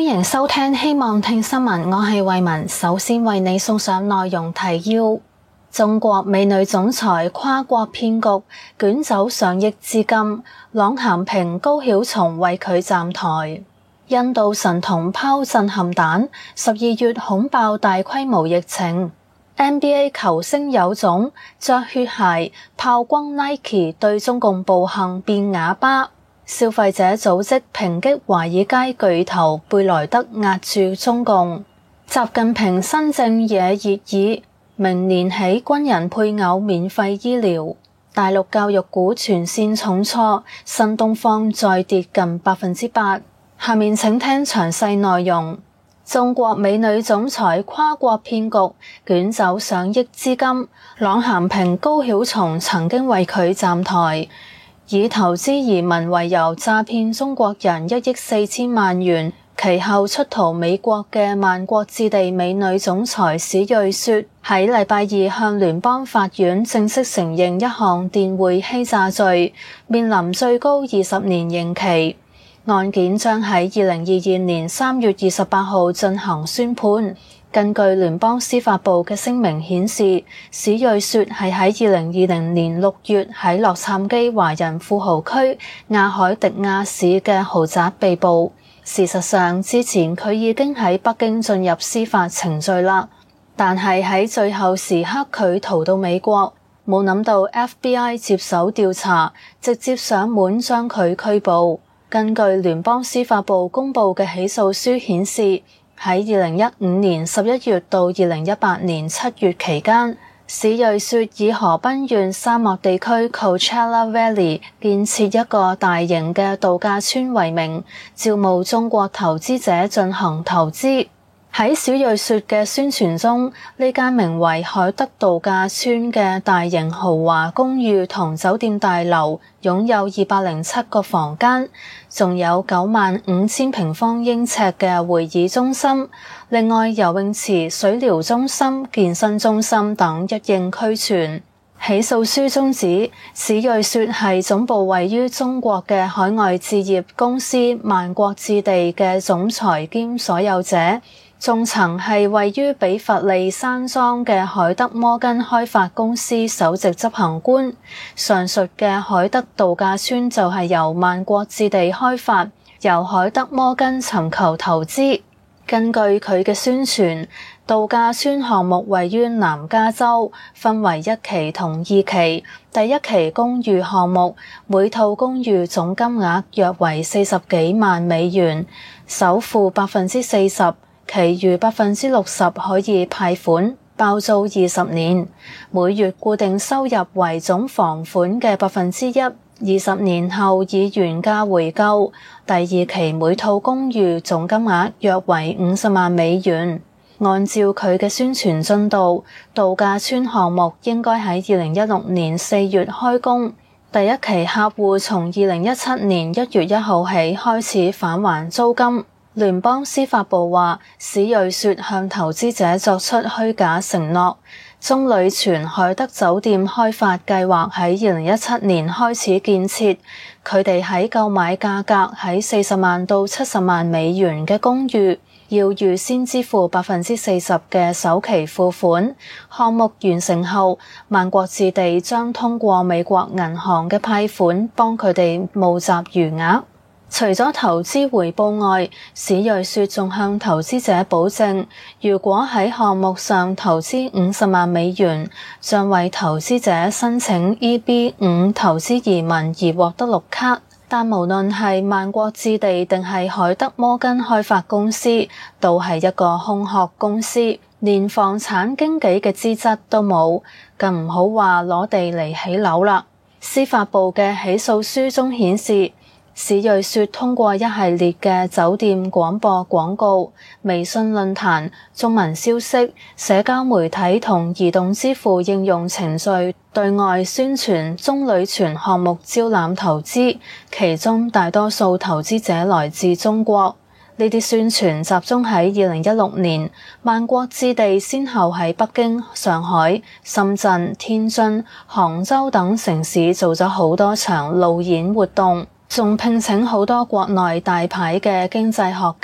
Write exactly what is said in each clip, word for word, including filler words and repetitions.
迎收聽希望聽新聞，我係慧雯，首先為你送上內容提要。中國美女總裁跨國騙局捲走上億資金，郎咸平高曉松為佢站台。印度神童拋震撼彈，十二月恐爆大規模疫情。N B A 球星有種着血鞋炮轟 Nike 對中共暴行變啞巴。消費者組織抨擊華爾街巨頭貝萊德壓住中共。習近平新政惹熱議，明年起軍人配偶免費醫療。大陸教育股全線重挫，新東方再跌近百分之八。下面請聽詳細內容。中國美女總裁跨國騙局捲走上億資金，郎咸平高曉松曾經為佢站台。以投資移民為由詐騙中國人一億四千萬元，其後出逃美國嘅萬國置地美女總裁史瑞雪喺禮拜二向聯邦法院正式承認一項電匯欺詐罪，面臨最高二十年刑期。案件將喺二零二二年三月二十八號進行宣判。根據聯邦司法部嘅聲明顯示，史瑞雪係喺二零二零年六月喺洛杉磯華人富豪區亞海迪亞市嘅豪宅被捕。事實上，之前佢已經喺北京進入司法程序啦，但係喺最後時刻佢逃到美國，冇諗到 F B I 接手調查，直接上門將佢拘捕。根據聯邦司法部公布嘅起訴書顯示，喺二零一五年十一月到二零一八年七月期間，史瑞雪以河濱縣沙漠地區 Coachella Valley 建設一個大型嘅度假村為名，招募中國投資者進行投資。喺史瑞雪嘅宣傳中，呢間名為海德度假村嘅大型豪華公寓同酒店大樓擁有二百零七個房間，仲有九萬五千平方英尺嘅會議中心，另外游泳池、水療中心、健身中心等一應俱全。起訴書中指，史瑞雪係總部位於中國嘅海外置業公司萬國置地嘅總裁兼所有者，仲曾係位於比佛利山莊嘅海德摩根開發公司首席執行官。上述嘅海德度假村就係由萬國置地開發，由海德摩根尋求投資。根據佢嘅宣傳，度假村項目位於南加州，分為一期同二期。第一期公寓項目，每套公寓總金額約為四十幾萬美元，首付百分之四十，其餘百分之六十可以派款，包租二十年，每月固定收入為總房款嘅百分之一。二十年後以原價回購。第二期每套公寓總金額約為五十萬美元。按照佢嘅宣傳進度，度假村項目應該喺二零一六年四月開工。第一期客戶從二零一七年一月一號起開始返還租金。聯邦司法部話，史瑞雪向投資者作出虛假承諾。中旅全海德酒店開發計劃喺二零一七年開始建設，佢哋喺購買價格喺四十萬到七十萬美元嘅公寓，要預先支付百分之四十嘅首期付款。項目完成後，萬國置地將通過美國銀行嘅派款幫佢哋募集餘額。除咗投資回報外，史瑞雪仲向投資者保證，如果喺項目上投資五十萬美元，將為投資者申請 E B 五 投資移民而獲得綠卡。但無論係萬國置地定係海德摩根開發公司，都係一個空殼公司，連房產經紀嘅資質都冇，更唔好話攞地嚟起樓啦。司法部嘅起訴書中顯示，史瑞雪通過一系列嘅酒店廣播廣告、微信論壇、中文消息、社交媒體同移動支付應用程序對外宣傳中旅全項目招攬投資，其中大多數投資者來自中國。呢啲宣傳集中喺二零一六年，萬國置地先後喺北京、上海、深圳、天津、杭州等城市做咗好多場路演活動，仲聘請好多國內大牌嘅經濟學家。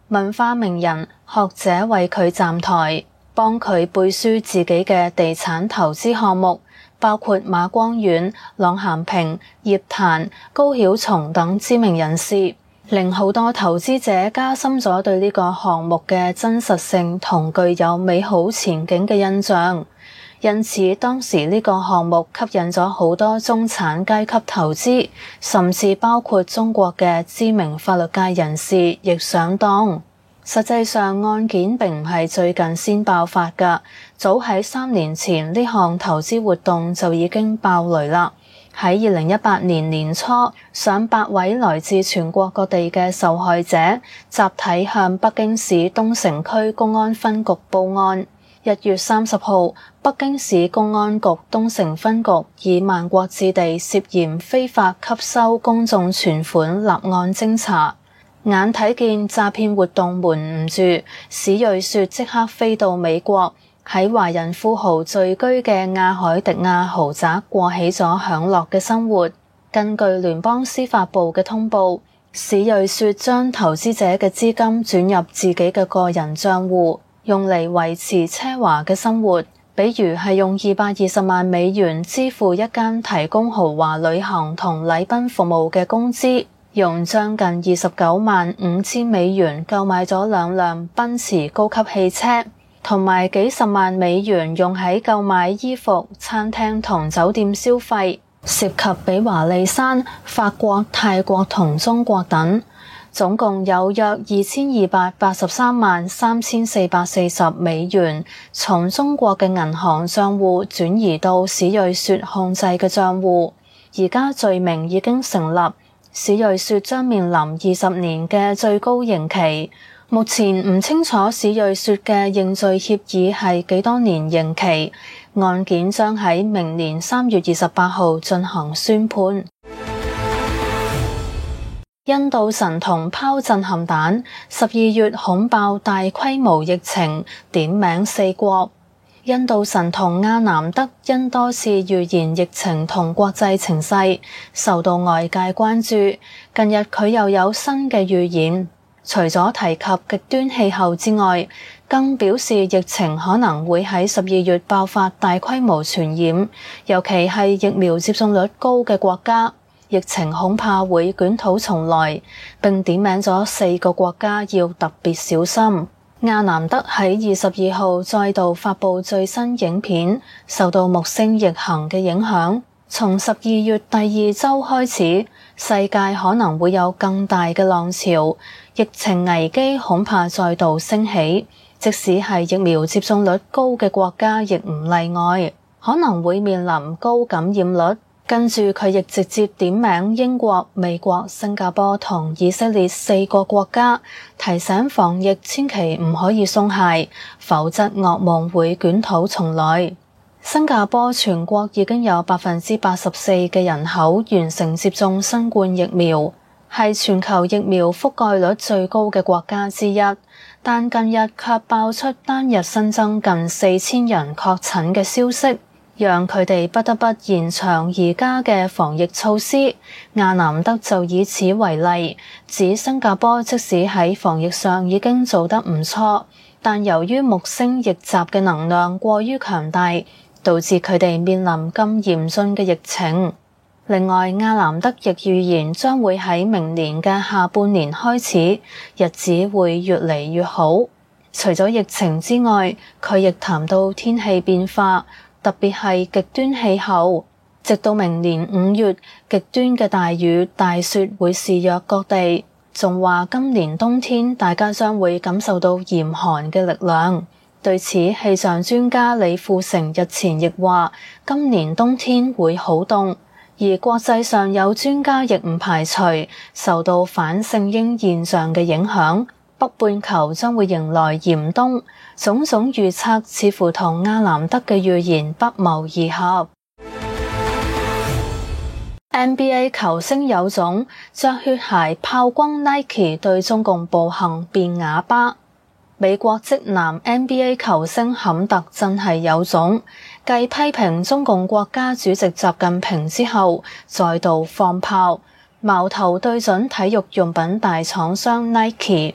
文化名人、學者為佢站台，幫佢背書自己嘅地產投資項目，包括馬光遠、郎咸平、葉檀、高曉松等知名人士，令好多投資者加深咗對呢個項目嘅真實性同具有美好前景嘅印象。因此，當時呢個項目吸引咗好多中產階級投資，甚至包括中國嘅知名法律界人士亦上當。實際上，案件並唔係最近先爆發㗎，早喺三年前呢項投資活動就已經爆雷啦。喺二零一八年年初，上百位來自全國各地嘅受害者集體向北京市東城區公安分局報案。一月三十號，北京市公安局東城分局以萬國置地涉嫌非法吸收公眾存款立案偵查。眼睇見詐騙活動瞞唔住，史瑞雪即刻飛到美國，喺華人富豪聚居嘅亞海迪亞豪宅過起咗享樂嘅生活。根據聯邦司法部嘅通報，史瑞雪將投資者嘅資金轉入自己嘅個人賬戶，用嚟維持奢華嘅生活，比如係用二百二十萬美元支付一間提供豪華旅行同禮賓服務嘅公司，用將近二十九萬五千美元購買咗兩輛奔馳高級汽車，同埋幾十萬美元用喺購買衣服、餐廳同酒店消費，涉及比華利山、法國、泰國同中國等。總共有約二千二百八十三萬三千四百四十美元從中國嘅銀行賬戶轉移到史瑞雪控制嘅賬戶，而家罪名已經成立，史瑞雪將面臨二十年嘅最高刑期。目前唔清楚史瑞雪嘅認罪協議係幾多年刑期，案件將喺明年三月二十八號進行宣判。印度神童拋震撼彈，十二月恐爆大規模疫情，點名四國。印度神童阿南德因多次預言疫情同國際情勢，受到外界關注。近日佢又有新嘅預言，除咗提及極端氣候之外，更表示疫情可能會喺十二月爆發大規模傳染，尤其係疫苗接種率高嘅國家。疫情恐怕會捲土重來，並點名咗四個國家要特別小心。阿南德喺二十二號再度發布最新影片，受到木星逆行嘅影響，從十二月第二周開始，世界可能會有更大嘅浪潮，疫情危機恐怕再度升起，即使係疫苗接種率高嘅國家亦唔例外，可能會面臨高感染率。跟住佢亦直接點名英國、美國、新加坡同以色列四個國家，提醒防疫千祈唔可以鬆懈，否則噩夢會捲土重來。新加坡全國已經有百分之八十四嘅人口完成接種新冠疫苗，係全球疫苗覆蓋率最高嘅國家之一，但近日卻爆出單日新增近四千人確診嘅消息，讓佢哋不得不延長而家嘅防疫措施。阿南德就以此為例，指新加坡即使喺防疫上已經做得唔錯，但由於木星逆襲嘅能量過於強大，導致佢哋面臨咁嚴峻嘅疫情。另外，阿南德亦預言將會喺明年嘅下半年開始，日子會越嚟越好。除咗疫情之外，佢亦談到天氣變化，特別係極端氣候，直到明年五月，極端嘅大雨、大雪會肆虐各地。仲話今年冬天大家將會感受到嚴寒嘅力量。對此，氣象專家李富成日前亦話，今年冬天會好凍。而國際上有專家亦唔排除受到反聖嬰現象嘅影響，北半球將會迎來嚴冬。種種預測似乎同阿南德嘅預言不謀而合。N B A 球星有種着血鞋炮轟 Nike 對中共暴行變啞巴。美國職男 N B A 球星坎特真係有種，繼批評中共國家主席習近平之後，再度放炮，矛頭對準體育用品大廠商 Nike。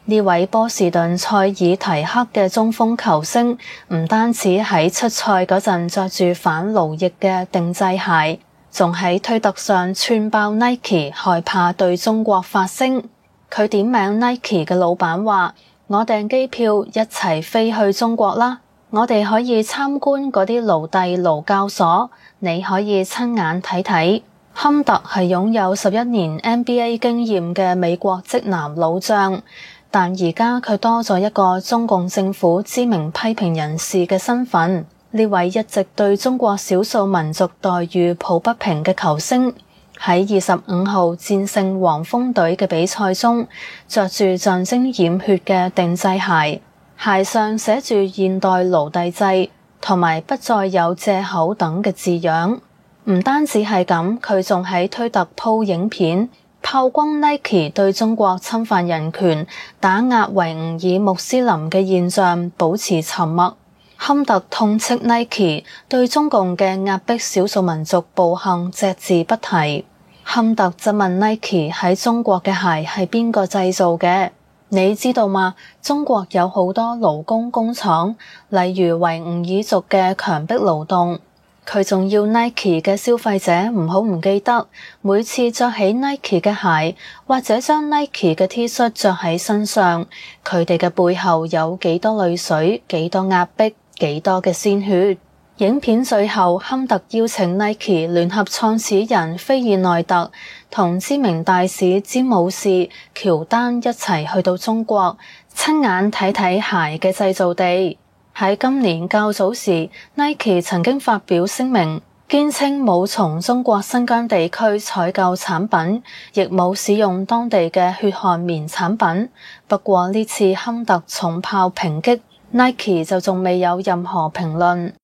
呢位波士頓塞爾提克嘅中鋒球星唔單止喺出賽嗰陣着住反勞役嘅定製鞋，仲喺推特上串爆 Nike， 害怕對中國發聲。佢點名 Nike 嘅老闆話：我訂機票一齊飛去中國啦，我哋可以參觀嗰啲奴隸勞教所，你可以親眼睇睇。坎特係擁有十一年 N B A 經驗嘅美國職籃老將，但而家佢多咗一個中共政府知名批評人士嘅身份。呢位一直對中國少數民族待遇抱不平嘅球星，喺二十五號戰勝黃蜂隊嘅比賽中，着住象徵染血嘅定製鞋，鞋上寫住現代奴隸制同埋不再有借口等嘅字樣。唔單止係咁，佢仲喺推特鋪影片，炮轟 Nike 對中國侵犯人權、打壓維吾爾穆斯林嘅現象保持沉默。坎特痛斥 Nike 對中共嘅壓迫少數民族暴行隻字不提。坎特質問 Nike 喺中國嘅鞋係邊個製造嘅？你知道嗎？中國有好多勞工工廠，例如維吾爾族嘅強迫勞動。佢仲要 Nike 嘅消費者唔好唔記得，每次着起 Nike 嘅鞋或者將 Nike 嘅 T 恤着喺身上，佢哋嘅背後有幾多淚水、幾多壓迫、幾多嘅鮮血。影片最後，坎特邀請 Nike 聯合創始人菲爾奈特同知名大使詹姆士喬丹一齊去到中國，親眼睇睇鞋嘅製造地。喺今年較早時 Nike 曾經發表聲明，堅稱冇從中國新疆地區採購產品，亦冇使用當地嘅血汗棉產品。不過呢次坎特重炮抨擊 Nike 就仲未有任何評論。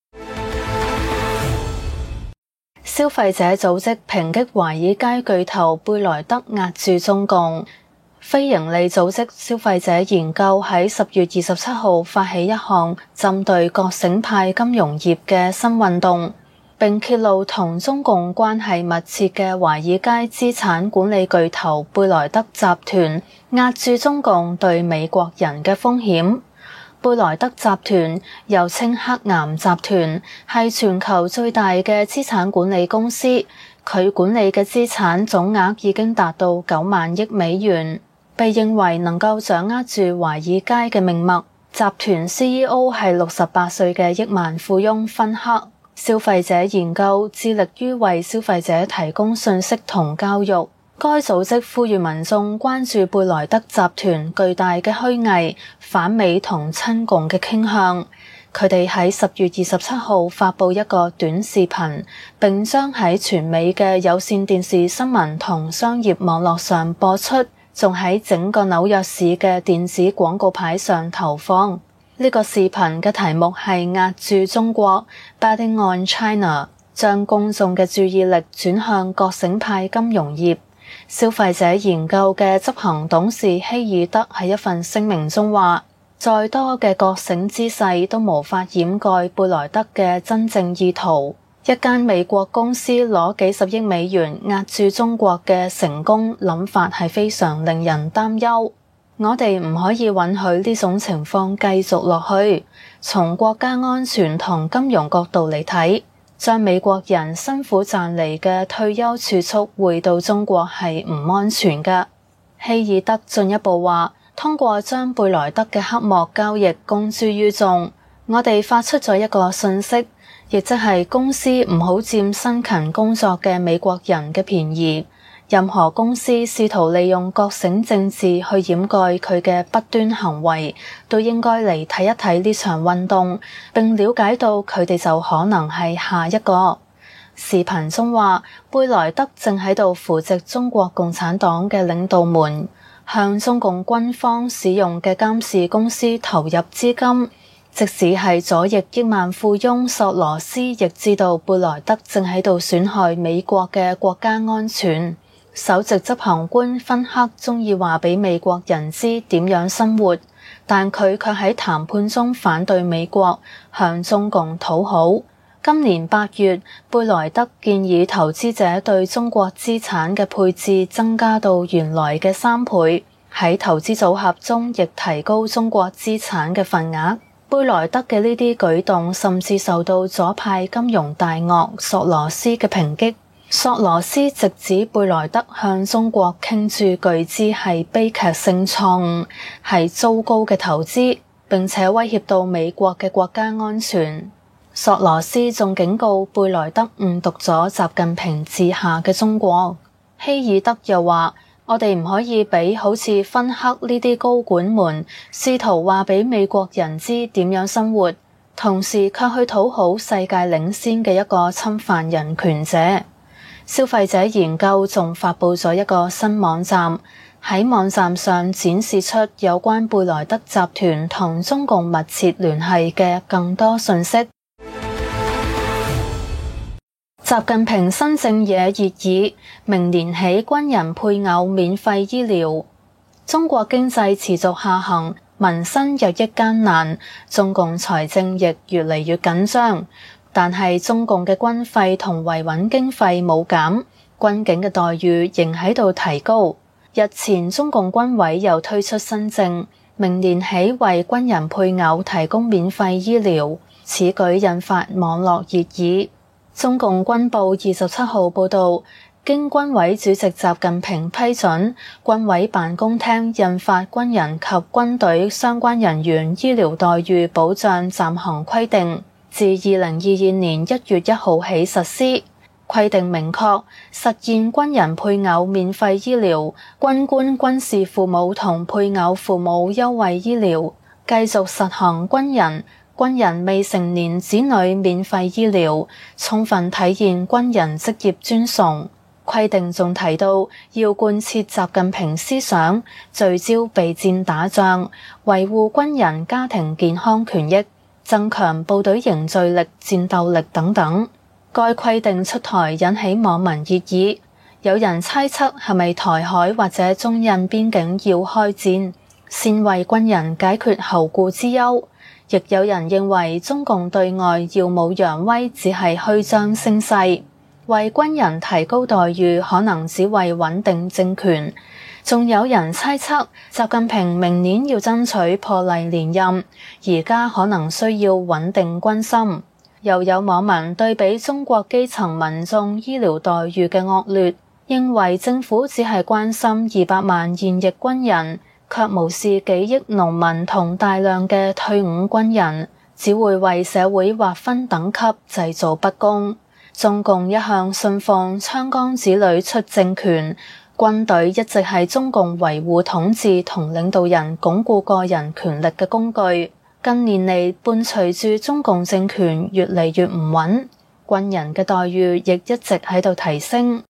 消費者組織抨擊華爾街巨頭貝萊德壓住中共。非營利組織消費者研究喺十月二十七號發起一項針對覺醒派金融業嘅新運動，並揭露同中共關係密切嘅華爾街資產管理巨頭貝萊德集團壓住中共對美國人嘅風險。貝萊德集團又稱黑岩集團，係全球最大嘅資產管理公司，佢管理嘅資產總額已經達到九萬億美元。被認為能夠掌握住華爾街嘅命脈。集團 C E O 係六十八歲嘅億萬富翁芬克。消費者研究致力於為消費者提供信息同教育。該組織呼籲民眾關注貝萊德集團巨大嘅虛偽、反美同親共嘅傾向。佢哋喺十月二十七號發布一個短視頻，並將喺全美嘅有線電視新聞同商業網絡上播出。仲喺整個紐約市嘅電子廣告牌上投放。呢個視頻嘅題目係壓住中國 Betting on China， 將公眾嘅注意力轉向覺醒派金融業。消費者研究嘅執行董事希爾德喺一份聲明中話，再多嘅覺醒姿勢都無法掩蓋貝萊德嘅真正意圖。一間美國公司攞幾十億美元壓住中國嘅成功諗法係非常令人擔憂。我哋唔可以允許呢種情況繼續落去。從國家安全同金融角度嚟睇，將美國人辛苦賺嚟嘅退休儲蓄匯到中國係唔安全㗎。希爾德進一步話，通過將貝萊德嘅黑幕交易公諸於眾，我哋發出咗一個訊息，亦即係公司唔好佔辛勤工作嘅美國人嘅便宜。任何公司試圖利用覺醒政治去掩蓋佢嘅不端行為，都應該嚟睇一睇呢場運動，並了解到佢哋就可能係下一個。視頻中話，貝萊德正喺度扶植中國共產黨嘅領導們，向中共軍方使用嘅監視公司投入資金。即使係左翼億萬富翁索羅斯，亦知道貝萊德正喺度損害美國嘅國家安全。首席執行官芬克鍾意話俾美國人知點樣生活，但佢卻喺談判中反對美國，向中共討好。今年八月，貝萊德建議投資者對中國資產嘅配置增加到原來嘅三倍。 喺投資組合中亦提高中國資產嘅份額。貝萊德嘅呢啲舉動甚至受到左派金融大鱷索羅斯嘅抨擊。索羅斯直指貝萊德向中國傾注巨資係悲劇性錯誤，係糟糕嘅投資，並且威脅到美國嘅國家安全。索羅斯仲警告貝萊德誤讀咗習近平治下嘅中國。希爾德又話：我哋唔可以俾好似芬克呢啲高管們試圖話俾美國人知點樣生活，同時卻去討好世界領先嘅一個侵犯人權者。消費者研究仲發佈咗一個新網站，喺網站上展示出有關貝萊德集團同中共密切聯繫嘅更多信息。習近平新政野熱議，明年起軍人配偶免費醫療。中國經濟持續下行，民生日益艱難，中共財政亦越嚟越緊張。但係中共嘅軍費同維穩經費冇減，軍警嘅待遇仍喺度提高。日前中共軍委又推出新政，明年起為軍人配偶提供免費醫療，此舉引發網絡熱議。中共軍報二十七號報道，經軍委主席習近平批准，軍委辦公廳印發軍人及軍隊相關人員醫療待遇保障暫行規定，自二零二二年一月一號起實施。規定明確實現軍人配偶免費醫療，軍官軍士父母同配偶父母優惠醫療，繼續實行軍人軍人未成年子女免費醫療，充分體現軍人職業尊崇。規定仲提到要貫徹習近平思想，聚焦備戰打仗，維護軍人家庭健康權益，增強部隊凝聚力、戰鬥力等等。該規定出台引起網民熱議，有人猜測係咪台海或者中印邊境要開戰，先為軍人解決後顧之憂。亦有人認為中共對外耀武揚威只係虛張聲勢，為軍人提高待遇可能只為穩定政權。仲有人猜測習近平明年要爭取破例連任，而家可能需要穩定軍心。又有網民對比中國基層民眾醫療待遇嘅惡劣，認為政府只係關心二百萬現役軍人，卻無視幾億農民同大量嘅退伍軍人，只會為社會劃分等級，製造不公。中共一向信奉槍桿子裏出政權，軍隊一直係中共維護統治同領導人鞏固個人權力嘅工具。近年嚟，伴隨住中共政權越嚟越唔穩，軍人嘅待遇亦一直喺度提升。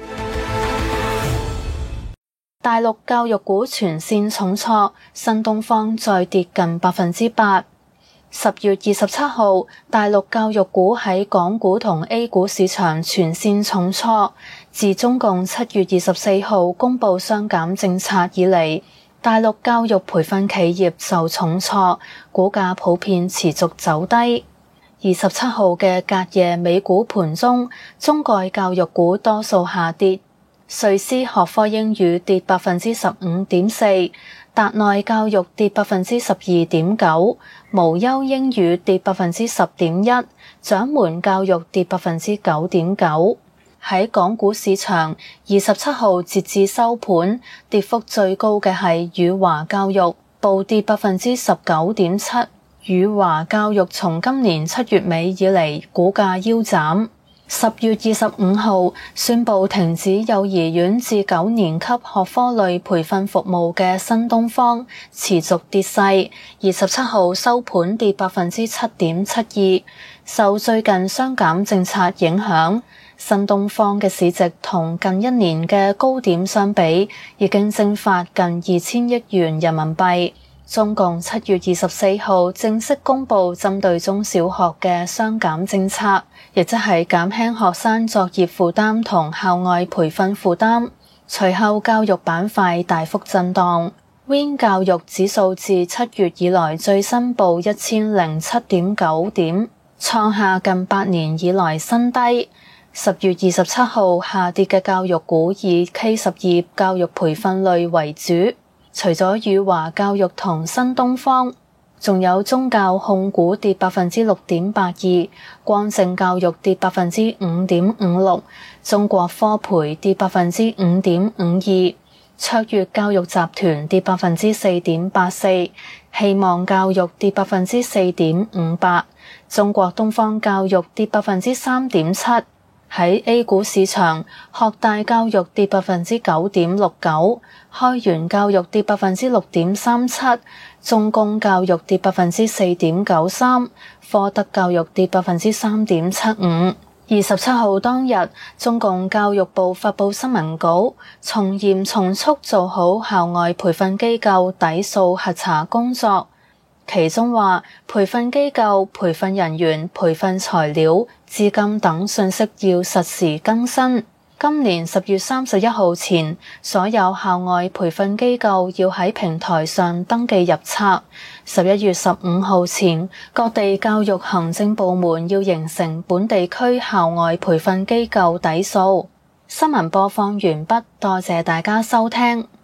大陸教育股全線重挫，新東方再跌近百分之八。十月二十七號，大陸教育股喺港股同 A 股市場全線重挫。自中共七月二十四號公布雙減政策以嚟，大陸教育培訓企業受重挫，股價普遍持續走低。二十七號嘅隔夜美股盤中，中概教育股多數下跌。瑞思學科英語跌百分之十五點四，達內教育跌百分之十二點九，無憂英語跌百分之十點一，掌門教育跌百分之九點九。喺港股市場，二十七號截至收盤，跌幅最高嘅係宇華教育，暴跌百分之十九點七。宇華教育從今年七月尾以嚟，股價腰斬。十月二十五號宣布停止幼兒園至九年級學科類培訓服務嘅新東方持續跌勢，二十七號收盤跌百分之七點七二。受最近雙減政策影響，新東方嘅市值同近一年嘅高點相比，已經蒸發近二千億元人民幣。中共七月二十四號正式公布針對中小學嘅雙減政策，亦即係減輕學生作業負擔同校外培訓負擔。隨後教育板塊大幅震盪 ，Win 教育指數自七月以來最新報一千零七點九點，創下近八年以來新低。十月二十七號下跌嘅教育股以 K 十二教育培訓類為主。 除咗宇華教育同新東方，仲有中教控股跌百分之六點八二，光正教育跌百分之五點五六，中國科培跌百分之五點五二，卓越教育集團跌百分之四點八四，希望教育跌百分之四點五八，中國東方教育跌百分之三點七。喺 A 股市場，學大教育跌百分之九點六九，開源教育跌百分之六點三七，中公教育跌百分之四點九三，科德教育跌百分之三點七五。二十七號當日，中共教育部發佈新聞稿，從嚴從速做好校外培訓機構底數核查工作。其中話，培訓機構、培訓人員、培訓材料、資金等信息要實時更新。今年十月三十一號前，所有校外培訓機構要喺平台上登記入冊。十一月十五號前，各地教育行政部門要形成本地區校外培訓機構底數。新聞播放完畢，多謝大家收聽。